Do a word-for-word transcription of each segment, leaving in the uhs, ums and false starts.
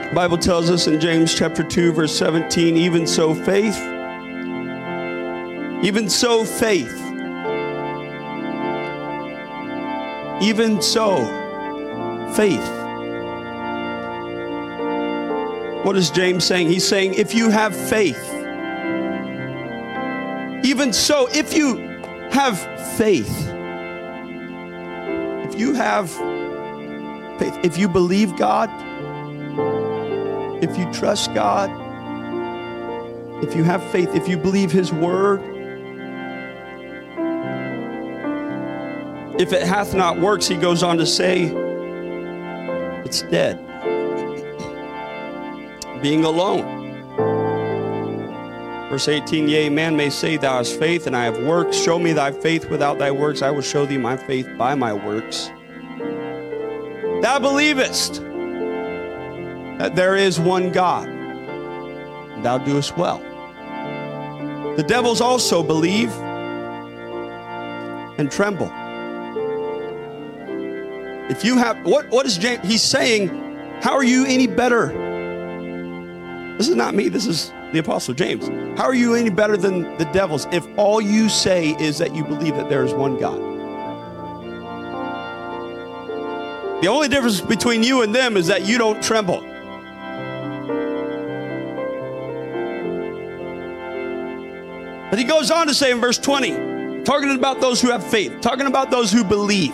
The Bible tells us in James chapter two, verse seventeen, even so faith, even so faith, even so faith. What is James saying? He's saying if you have faith, even so, if you have faith, if you have faith, if you believe God, if you trust God, if you have faith, if you believe His word, if it hath not works, he goes on to say, it's dead. Being alone. Verse eighteen, yea, man may say, thou hast faith, and I have works. Show me thy faith without thy works. I will show thee my faith by my works. Thou believest that there is one God, and thou doest well. The devils also believe and tremble. If you have, what, what is James, he's saying, how are you any better? This is not me, this is the Apostle James. How are you any better than the devils if all you say is that you believe that there is one God? The only difference between you and them is that you don't tremble. But he goes on to say in verse twenty, talking about those who have faith, talking about those who believe.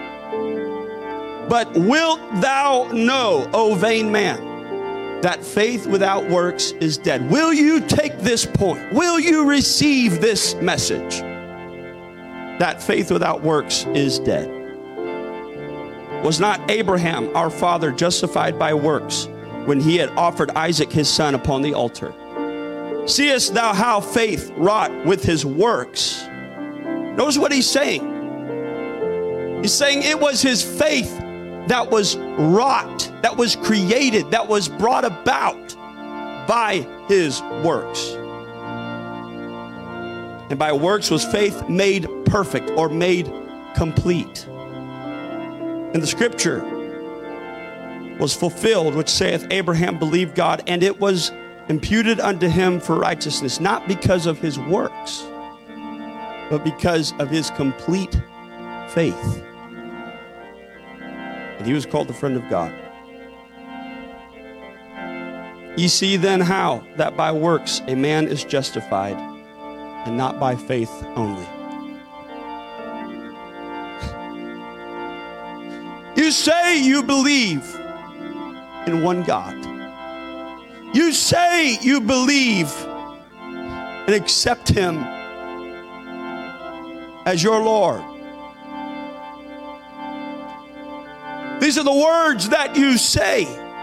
But wilt thou know, O vain man, that faith without works is dead? Will you take this point? Will you receive this message? That faith without works is dead. Was not Abraham, our father, justified by works when he had offered Isaac his son upon the altar? Seest thou how faith wrought with his works? Notice what he's saying. He's saying it was his faith that was wrought, that was created, that was brought about by his works. And by works was faith made perfect or made complete. And the scripture was fulfilled, which saith, Abraham believed God, and it was imputed unto him for righteousness, not because of his works, but because of his complete faith. And he was called the friend of God. Ye see then how that by works a man is justified, and not by faith only. You say you believe in one God. You say you believe and accept Him as your Lord. These are the words that you say.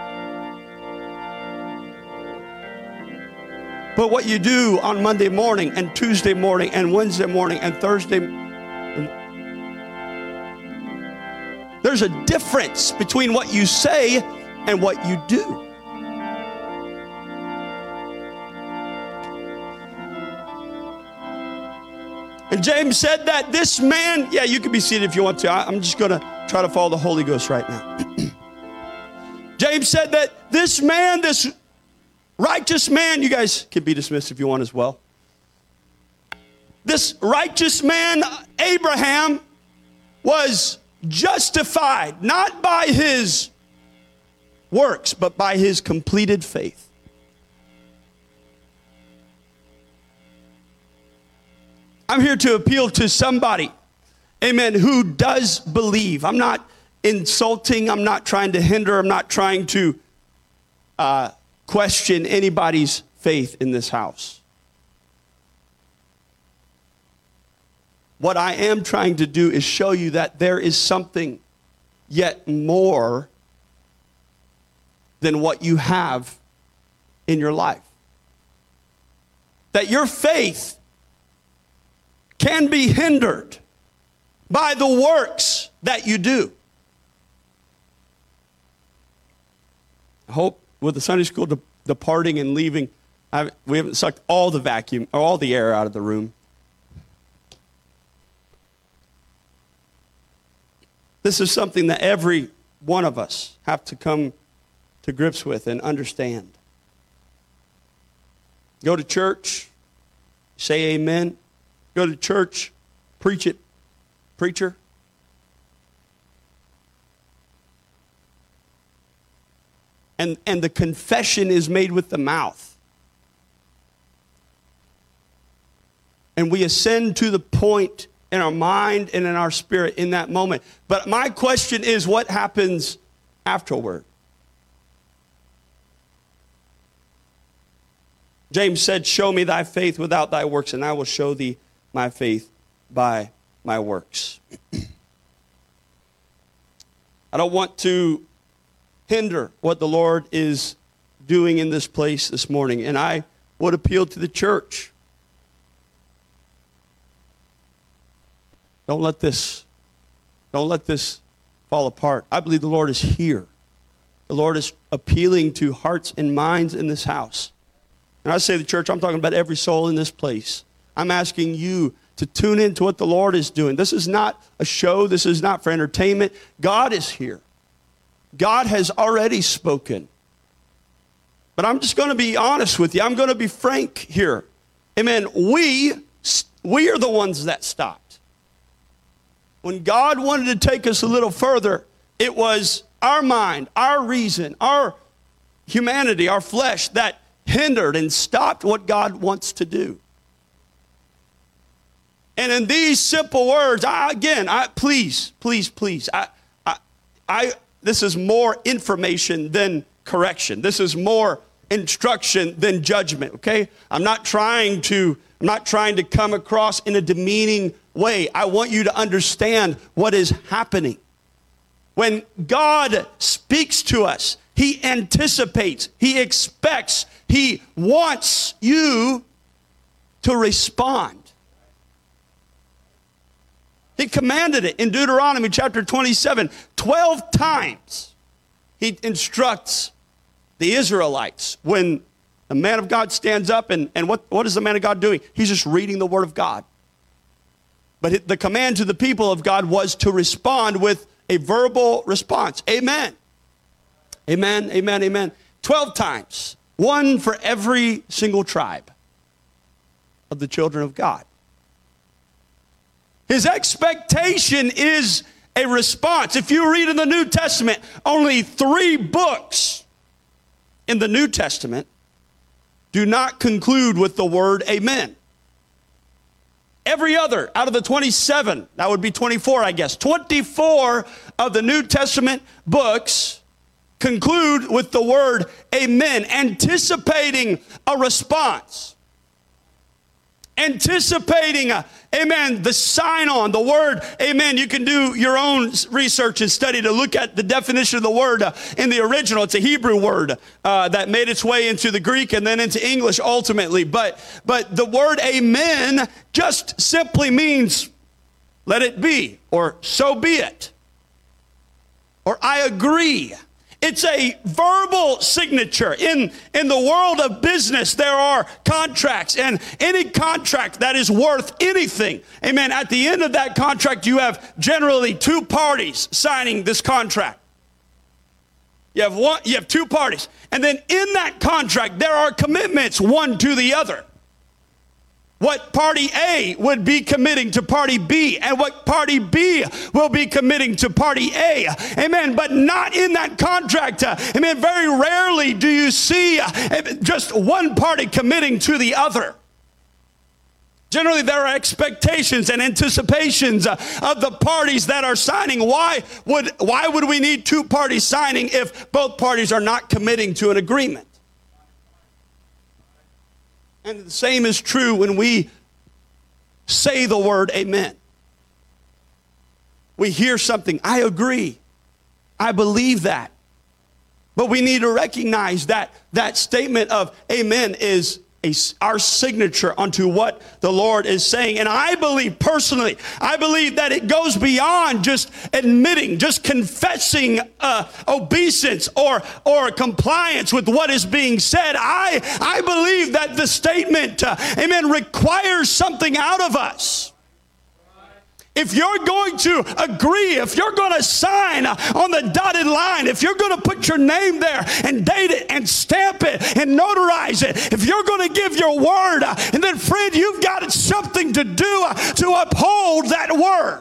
But what you do on Monday morning and Tuesday morning and Wednesday morning and Thursday, there's a difference between what you say and what you do. And James said that this man, yeah, you can be seated if you want to. I'm just going to try to follow the Holy Ghost right now. James said that this man, this righteous man, you guys can be dismissed if you want as well. This righteous man, Abraham, was justified not by his works, but by his completed faith. I'm here to appeal to somebody, amen, who does believe. I'm not insulting. I'm not trying to hinder. I'm not trying to uh, question anybody's faith in this house. What I am trying to do is show you that there is something yet more than what you have in your life. That your faith can be hindered by the works that you do. I hope with the Sunday school de- departing and leaving, I, we haven't sucked all the vacuum, or all the air out of the room. This is something that every one of us have to come to grips with and understand. Go to church, say amen. Go to church, preach it, preacher. And, and the confession is made with the mouth. And we ascend to the point in our mind and in our spirit in that moment. But my question is, what happens afterward? James said, show me thy faith without thy works, and I will show thee my faith by my works. I don't want to hinder what the Lord is doing in this place this morning, and I would appeal to the church. Don't let this, don't let this fall apart. I believe the Lord is here. The Lord is appealing to hearts and minds in this house. And I say the church, I'm talking about every soul in this place. I'm asking you to tune into what the Lord is doing. This is not a show. This is not for entertainment. God is here. God has already spoken. But I'm just going to be honest with you. I'm going to be frank here. Amen. We, we are the ones that stopped. When God wanted to take us a little further, it was our mind, our reason, our humanity, our flesh that hindered and stopped what God wants to do. And in these simple words, I, again, I, please, please, please, I, I, I, this is more information than correction. This is more instruction than judgment, okay? I'm not trying to, I'm not trying to come across in a demeaning way. I want you to understand what is happening. When God speaks to us, he anticipates, he expects, he wants you to respond. He commanded it in Deuteronomy chapter twenty-seven. Twelve times he instructs the Israelites when the man of God stands up, and, and what, what is the man of God doing? He's just reading the word of God. But the command to the people of God was to respond with a verbal response. Amen. Amen, amen, amen. Twelve times. One for every single tribe of the children of God. His expectation is a response. If you read in the New Testament, only three books in the New Testament do not conclude with the word amen. Every other, out of the twenty-seven, that would be twenty-four, I guess. twenty-four of the New Testament books conclude with the word amen, anticipating a response. Anticipating, a, amen, the sign on, the word, amen. You can do your own research and study to look at the definition of the word uh, in the original. It's a Hebrew word uh, that made its way into the Greek and then into English ultimately. But, but the word amen just simply means let it be, or so be it, or I agree. It's a verbal signature. In, in the world of business, there are contracts, and any contract that is worth anything, amen, at the end of that contract, you have generally two parties signing this contract. You have one, you have two parties. And then in that contract, there are commitments one to the other. What party A would be committing to party B, and what party B will be committing to party A. Amen. But not in that contract. Uh, amen. Very rarely do you see uh, just one party committing to the other. Generally, there are expectations and anticipations uh, of the parties that are signing. Why would, why would we need two parties signing if both parties are not committing to an agreement? And the same is true when we say the word amen. We hear something, I agree, I believe that. But we need to recognize that that statement of amen is a, our signature onto what the Lord is saying. And I believe personally, I believe that it goes beyond just admitting, just confessing uh, obeisance or, or compliance with what is being said. I, I believe that the statement, uh, amen, requires something out of us. If you're going to agree, if you're going to sign on the dotted line, if you're going to put your name there and date it and stamp it and notarize it, if you're going to give your word, and then friend, you've got something to do to uphold that word.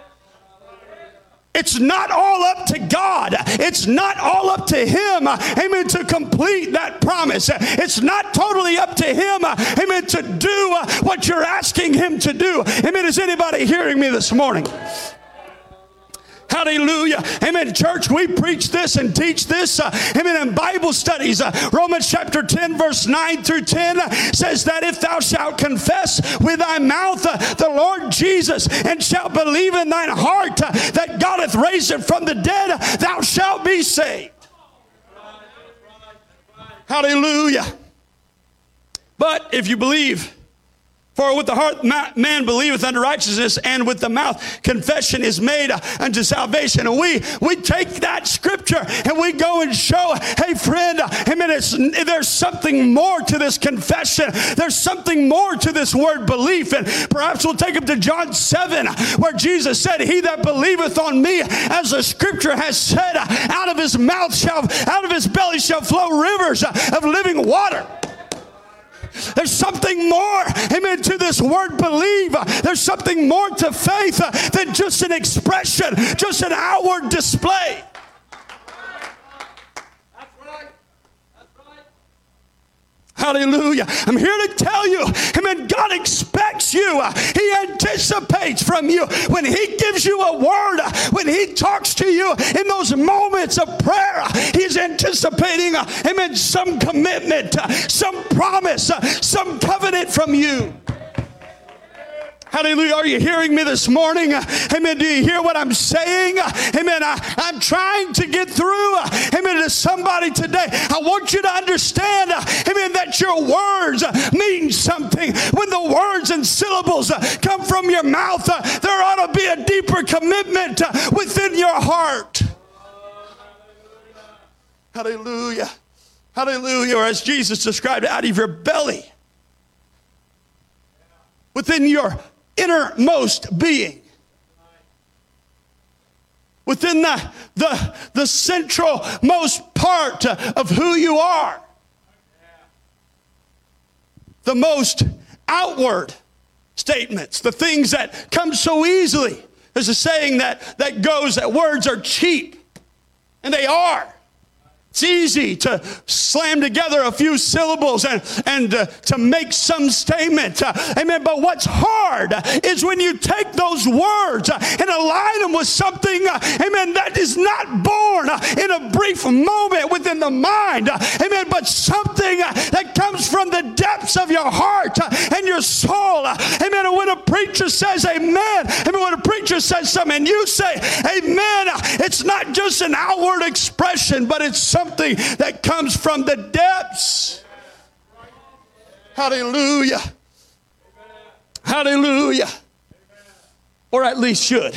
It's not all up to God. It's not all up to Him, amen, to complete that promise. It's not totally up to Him, amen, to do what you're asking Him to do. Amen. Is anybody hearing me this morning? Hallelujah. Amen. Church, we preach this and teach this. Uh, amen. In Bible studies, uh, Romans chapter ten, verse nine through ten uh, says that if thou shalt confess with thy mouth uh, the Lord Jesus and shalt believe in thine heart uh, that God hath raised him from the dead, uh, thou shalt be saved. Hallelujah. But if you believe, for with the heart man believeth unto righteousness, and with the mouth confession is made unto salvation. And we we take that scripture and we go and show, hey friend, amen, it's, there's something more to this confession. There's something more to this word belief. And perhaps we'll take them to John seven, where Jesus said, he that believeth on me, as the scripture has said, out of his mouth shall, out of his belly shall flow rivers of living water. There's something more, amen, to this word believe. There's something more to faith than just an expression, just an outward display. That's right. That's right. Hallelujah. I'm here to tell you, amen, God expects you. He anticipates from you when He gives you a word, when He talks to you in those moments of prayer. He's anticipating, amen, some commitment, some promise, some covenant from you. Hallelujah. Are you hearing me this morning? Amen. Do you hear what I'm saying? Amen. I, I'm trying to get through, amen, to somebody today. I want you to understand, amen, that your words mean something. When the words and syllables come from your mouth, there ought to be a deeper commitment within your heart. Hallelujah. Hallelujah. Or as Jesus described it, out of your belly, within your innermost being, within the, the, the central most part of who you are, the most outward statements, the things that come so easily. There's a saying that, that goes that words are cheap, and they are. It's easy to slam together a few syllables and, and uh, to make some statement. Uh, amen. But what's hard is when you take those words uh, and align them with something, uh, amen, that is not born uh, in a brief moment within the mind. Uh, amen. But something uh, that comes from the depths of your heart uh, and your soul. Uh, amen. And when a preacher says amen, amen, when a preacher says something and you say amen, uh, it's not just an outward expression, but it's something Something that comes from the depths. Hallelujah. Hallelujah. Or at least should.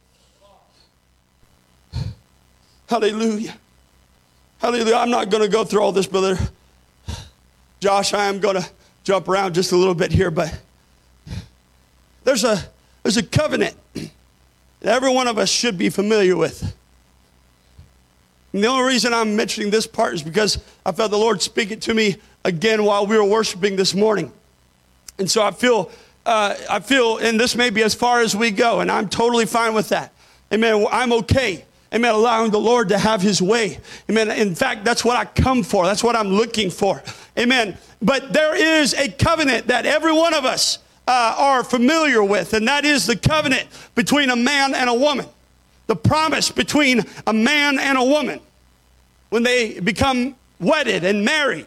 Hallelujah. Hallelujah. I'm not going to go through all this, brother Josh. I am going to jump around just a little bit here, but there's a there's a covenant that every one of us should be familiar with. And the only reason I'm mentioning this part is because I felt the Lord speak it to me again while we were worshiping this morning. And so I feel, uh, I feel, and this may be as far as we go, and I'm totally fine with that. Amen. I'm okay. Amen. Allowing the Lord to have His way. Amen. In fact, that's what I come for. That's what I'm looking for. Amen. But there is a covenant that every one of us uh, are familiar with, and that is the covenant between a man and a woman. The promise between a man and a woman when they become wedded and married.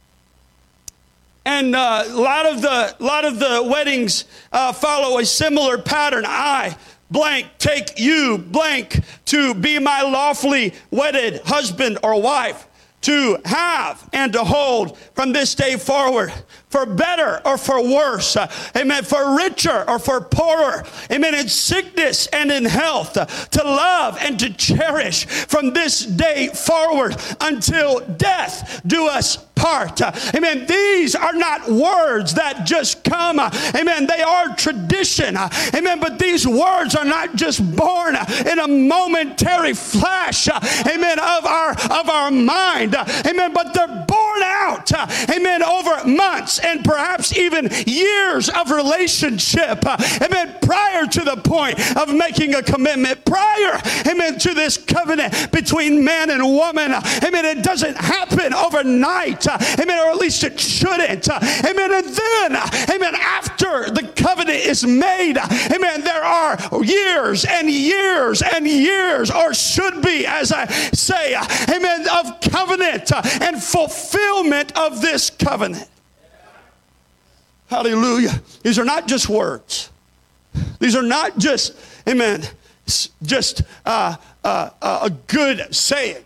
And uh, a lot of the lot of the weddings uh, follow a similar pattern. I blank take you blank to be my lawfully wedded husband or wife, to have and to hold from this day forward, for better or for worse, uh, amen, for richer or for poorer, amen, in sickness and in health, uh, to love and to cherish from this day forward until death do us part. Uh, amen. These are not words that just come. Uh, amen. They are tradition. Uh, amen. But these words are not just born uh, in a momentary flash. Uh, amen. Of our of our mind. Uh, amen. But they're born out. Uh, amen. Over months and perhaps even years of relationship. Uh, amen. Prior to the point of making a commitment. Prior. Amen. To this covenant between man and woman. Uh, amen. It doesn't happen overnight. Uh, amen. Or at least it shouldn't. Uh, amen. And then, uh, amen, after the covenant is made, uh, amen, there are years and years and years, or should be, as I say, uh, amen, of covenant uh, and fulfillment of this covenant. Hallelujah. These are not just words. These are not just, amen, just uh, uh, uh, a good saying.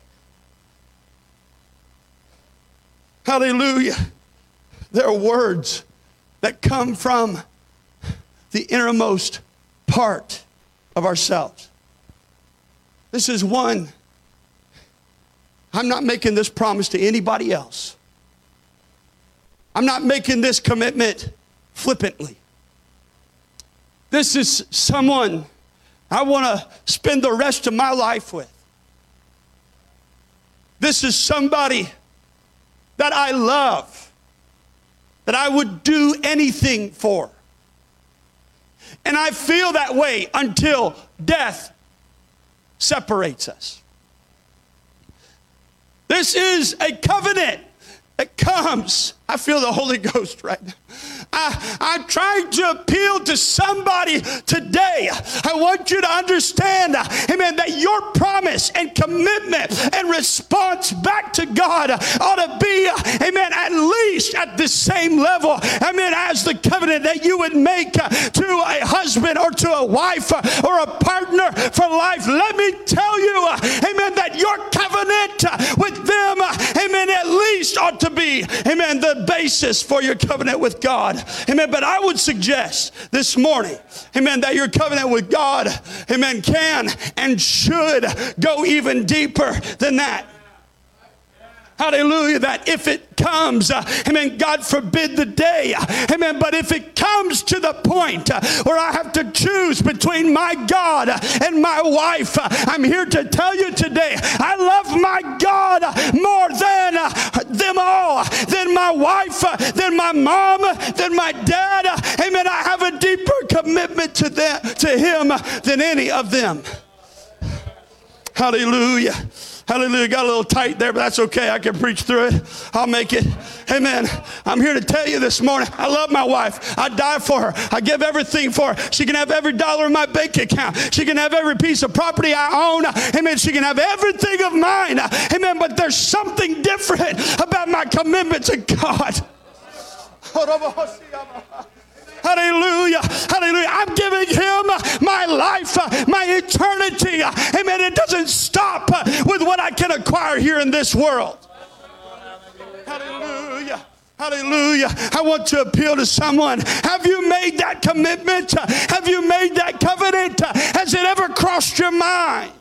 Hallelujah. There are words that come from the innermost part of ourselves. This is one. I'm not making this promise to anybody else. I'm not making this commitment flippantly. This is someone I want to spend the rest of my life with. This is somebody that I love, that I would do anything for. And I feel that way until death separates us. This is a covenant that comes. I feel the Holy Ghost right now. I, I'm trying to appeal to somebody today. I want you to understand, amen, that your promise and commitment and response back to God ought to be, amen, at least at the same level, amen, as the covenant that you would make to a husband or to a wife or a partner for life. Let me tell you, amen, that your covenant with them, amen, at least ought to be, amen, the basis for your covenant with God. Amen. But I would suggest this morning, amen, that your covenant with God, amen, can and should go even deeper than that. Hallelujah. That if it comes, uh, amen, God forbid the day, uh, amen, but if it comes to the point uh, where I have to choose between my God uh, and my wife, uh, I'm here to tell you today, I love my God uh, more than uh, them all, than my wife, uh, than my mom, uh, than my dad. Uh, amen. I have a deeper commitment to them, to him uh, than any of them. Hallelujah. Hallelujah. Got a little tight there, but that's okay. I can preach through it. I'll make it. Amen. I'm here to tell you this morning, I love my wife. I die for her. I give everything for her. She can have every dollar in my bank account. She can have every piece of property I own. Amen. She can have everything of mine. Amen. But there's something different about my commitment to God. Hallelujah. Hallelujah. I'm giving him my life, my eternity. Amen. It doesn't stop with what I can acquire here in this world. Hallelujah. Hallelujah. I want to appeal to someone. Have you made that commitment? Have you made that covenant? Has it ever crossed your mind?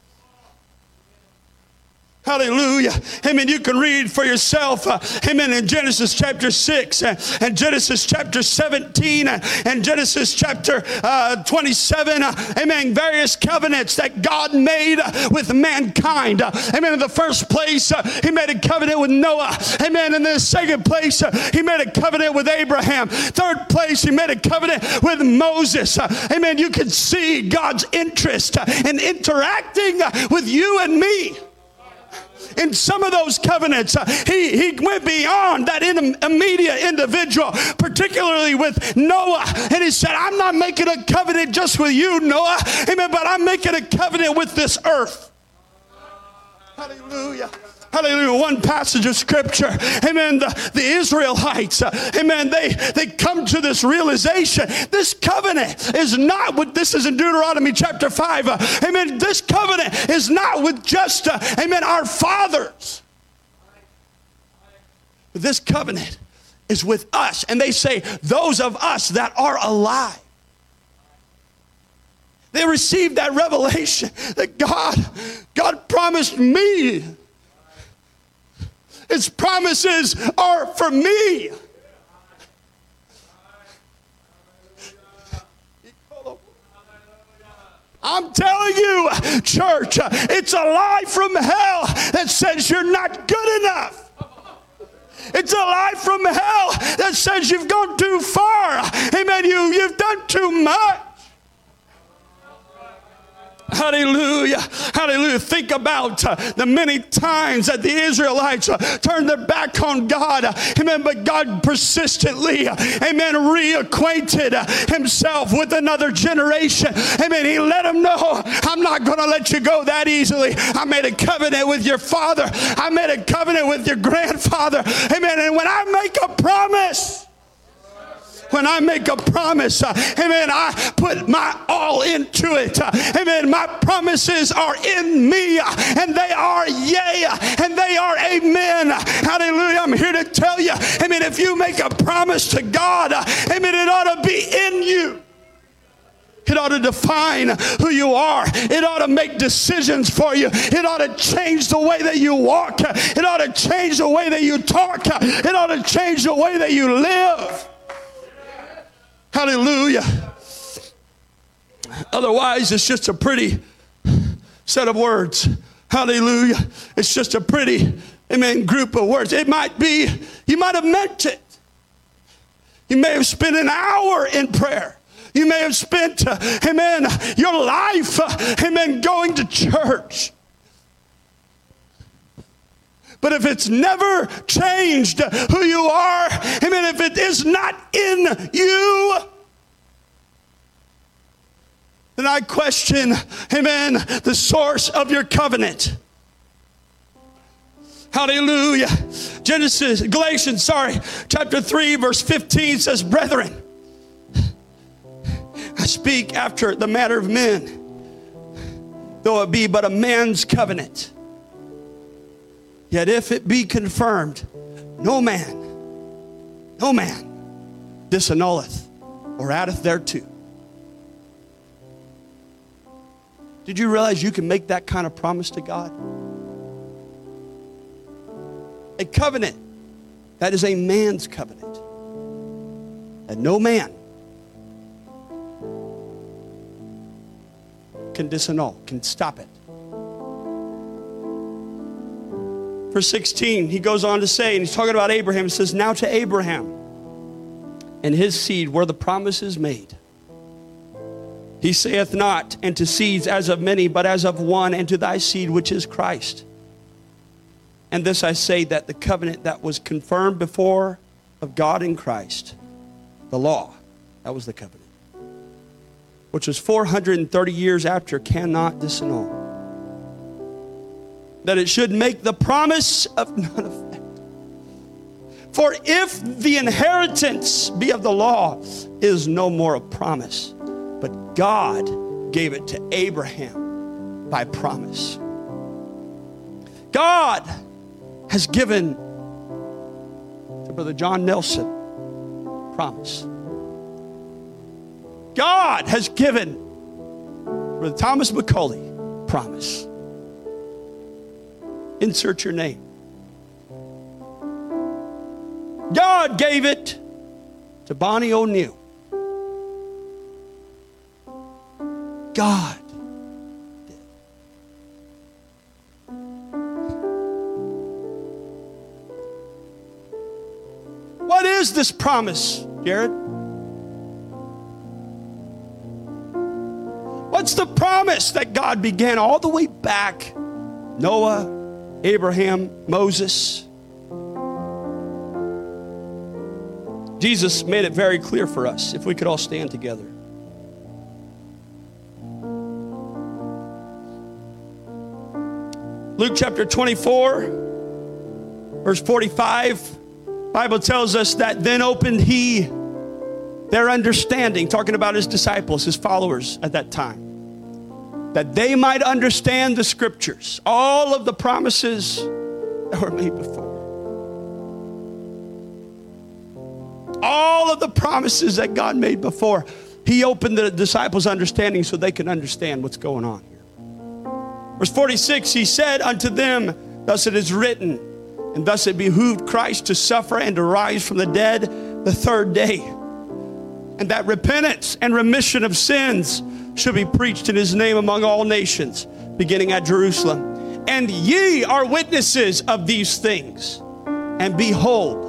Hallelujah. Amen. You can read for yourself. Uh, amen. In Genesis chapter six uh, and Genesis chapter seventeen uh, and Genesis chapter uh, twenty-seven. Uh, amen. Various covenants that God made uh, with mankind. Uh, amen. In the first place, uh, he made a covenant with Noah. Amen. In the second place, uh, he made a covenant with Abraham. Third place, he made a covenant with Moses. Uh, amen. You can see God's interest uh, in interacting uh, with you and me. In some of those covenants, uh, he, he went beyond that in, immediate individual, particularly with Noah. And he said, I'm not making a covenant just with you, Noah. Amen. But I'm making a covenant with this earth. Hallelujah. Hallelujah. One passage of scripture. Amen. The, the Israelites, uh, amen, they, they come to this realization. This covenant is not with, this is in Deuteronomy chapter five. Uh, amen. This covenant is not with just, uh, amen, our fathers. But this covenant is with us. And they say, those of us that are alive. They received that revelation that God, God promised me. His promises are for me. I'm telling you, church, it's a lie from hell that says you're not good enough. It's a lie from hell that says you've gone too far. Amen. You, you've done too much. Hallelujah. Hallelujah. Think about uh, the many times that the Israelites uh, turned their back on God. Uh, amen. But God persistently, uh, amen, reacquainted uh, himself with another generation. Amen. He let them know, I'm not going to let you go that easily. I made a covenant with your father. I made a covenant with your grandfather. Amen. And when I make a promise, When I make a promise, uh, amen, I put my all into it. Uh, amen. My promises are in me, uh, and they are yea, uh, and they are amen. Hallelujah. I'm here to tell you, amen, if you make a promise to God, uh, amen, it ought to be in you. It ought to define who you are. It ought to make decisions for you. It ought to change the way that you walk. It ought to change the way that you talk. It ought to change the way that you live. Hallelujah. Otherwise, it's just a pretty set of words. Hallelujah. It's just a pretty, amen, group of words. It might be, you might have meant it. You may have spent an hour in prayer. You may have spent, uh, amen, your life, uh, amen, going to church. But if it's never changed who you are, amen, if it is not in you, then I question, amen, the source of your covenant. Hallelujah. Genesis, Galatians, sorry, chapter three, verse fifteen says, brethren, I speak after the manner of men, though it be but a man's covenant. Yet if it be confirmed, no man, no man disannulleth or addeth thereto. Did you realize you can make that kind of promise to God? A covenant, that is a man's covenant. And no man can disannul, can stop it. Verse sixteen, he goes on to say, and he's talking about Abraham, he says, now to Abraham and his seed were the promises made. He saith not, and to seeds as of many, but as of one, and to thy seed, which is Christ. And this I say, that the covenant that was confirmed before of God in Christ, the law, that was the covenant, which was four hundred thirty years after, cannot disannul. That it should make the promise of none effect. For if the inheritance be of the law, is no more a promise, but God gave it to Abraham by promise. God has given to Brother John Nelson promise. God has given Brother Thomas McCauley promise. Insert your name. God gave it to Bonnie O'Neill. God did. What is this promise, Jared? What's the promise that God began all the way back? Noah, Abraham, Moses. Jesus made it very clear for us, if we could all stand together. Luke chapter twenty-four, verse forty-five, Bible tells us that then opened he their understanding, talking about his disciples, his followers at that time, that they might understand the scriptures, all of the promises that were made before. All of the promises that God made before, he opened the disciples' understanding so they can understand what's going on here. Verse forty-six, he said unto them, thus it is written, And thus it behooved Christ to suffer and to rise from the dead the third day. And that repentance and remission of sins should be preached in his name among all nations, beginning at Jerusalem. And ye are witnesses of these things. And behold,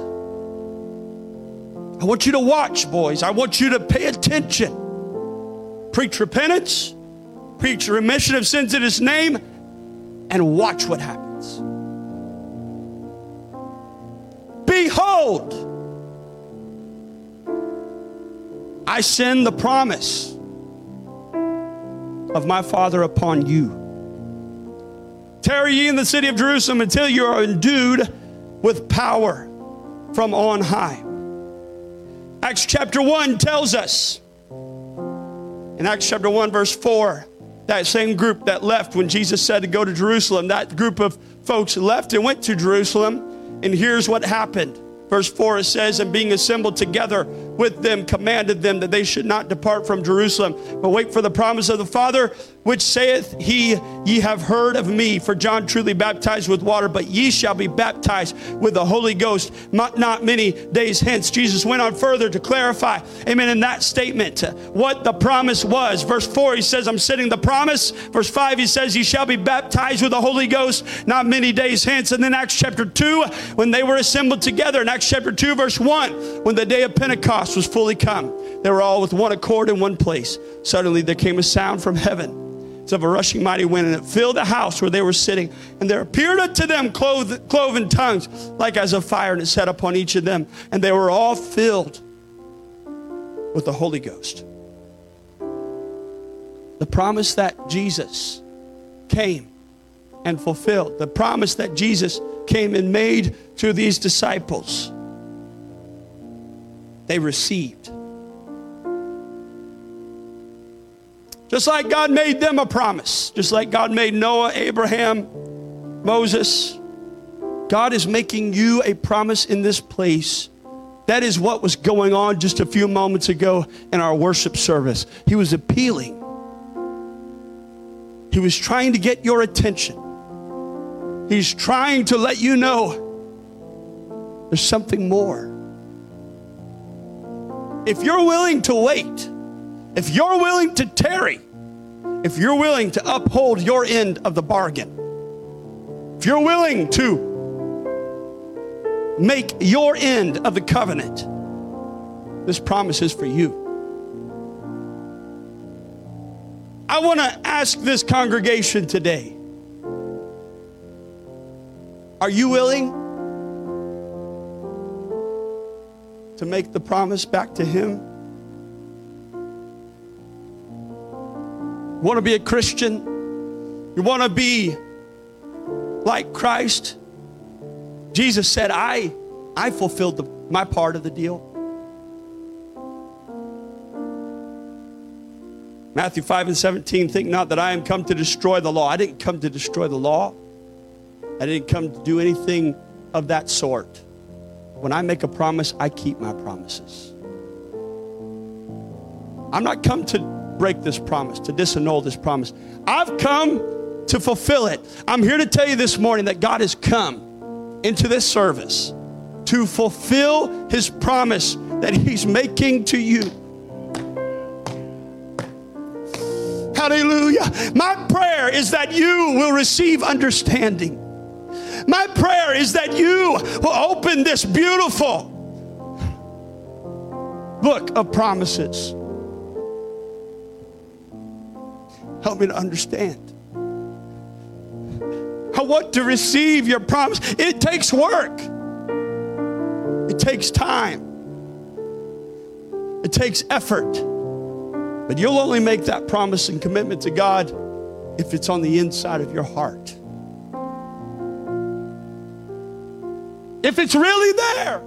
I want you to watch, boys. I want you to pay attention. Preach repentance, preach remission of sins in his name, and watch what happens. Behold, I send the promise of my Father upon you. Tarry ye in the city of Jerusalem until you are endued with power from on high. Acts chapter one tells us, in Acts chapter one verse four, that same group that left when Jesus said to go to Jerusalem, that group of folks left and went to Jerusalem. And here's what happened. Verse four, it says, and being assembled together with them, commanded them that they should not depart from Jerusalem, but wait for the promise of the Father, which saith he, ye have heard of me. For John truly baptized with water, but ye shall be baptized with the Holy Ghost not many days hence. Jesus went on further to clarify, amen, in that statement, what the promise was. Verse four, he says, I'm sending the promise. Verse five, he says, ye shall be baptized with the Holy Ghost not many days hence. And then Acts chapter two, when they were assembled together, in Acts chapter two, verse one, when the day of Pentecost was fully come, they were all with one accord in one place. Suddenly there came a sound from heaven as of a rushing mighty wind, and it filled the house where they were sitting. And there appeared unto them clothed, cloven tongues, like as of fire, and it sat upon each of them. And they were all filled with the Holy Ghost. The promise that Jesus came and fulfilled, the promise that Jesus came and made to these disciples, they received. Just like God made them a promise, just like God made Noah, Abraham, Moses, God is making you a promise in this place. That is what was going on just a few moments ago in our worship service. He was appealing. He was trying to get your attention. He's trying to let you know there's something more. If you're willing to wait, if you're willing to tarry, if you're willing to uphold your end of the bargain, if you're willing to make your end of the covenant, this promise is for you. I want to ask this congregation today, are you willing to make the promise back to him? You want to be a Christian? You want to be like Christ? Jesus said, I, I fulfilled the, my part of the deal. Matthew five and seventeen, think not that I am come to destroy the law. I didn't come to destroy the law. I didn't come to do anything of that sort. When I make a promise, I keep my promises. I'm not come to break this promise, to disannul this promise. I've come to fulfill it. I'm here to tell you this morning that God has come into this service to fulfill his promise that he's making to you. Hallelujah. My prayer is that you will receive understanding. My prayer is that you will open this beautiful book of promises. Help me to understand. I want to receive your promise. It takes work. It takes time. It takes effort. But you'll only make that promise and commitment to God if it's on the inside of your heart. If it's really there.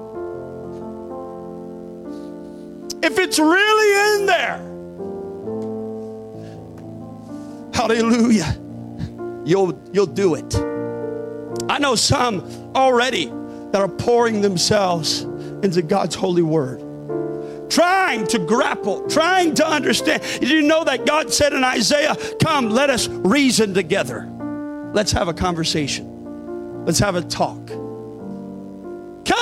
If it's really in there. Hallelujah. You'll, you'll do it. I know some already that are pouring themselves into God's holy word, trying to grapple, trying to understand. Did you know that God said in Isaiah, come, let us reason together. Let's have a conversation. Let's have a talk.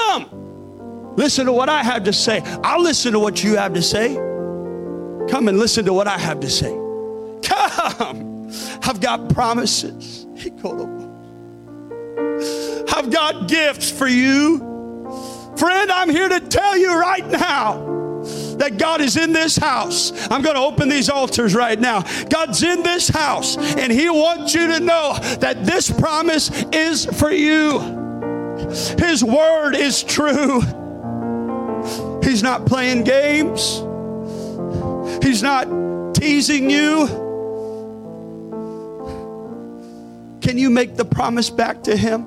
Come, listen to what I have to say. I'll listen to what you have to say. Come and listen to what I have to say. Come, I've got promises. I've got gifts for you. Friend, I'm here to tell you right now that God is in this house. I'm going to open these altars right now. God's in this house, and He wants you to know that this promise is for you. His word is true. He's not playing games. He's not teasing you. Can you make the promise back to Him?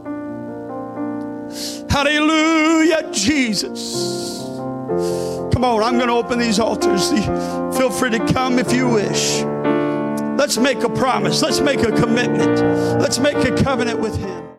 Hallelujah, Jesus. Come on, I'm going to open these altars. Feel free to come if you wish. Let's make a promise. Let's make a commitment. Let's make a covenant with Him.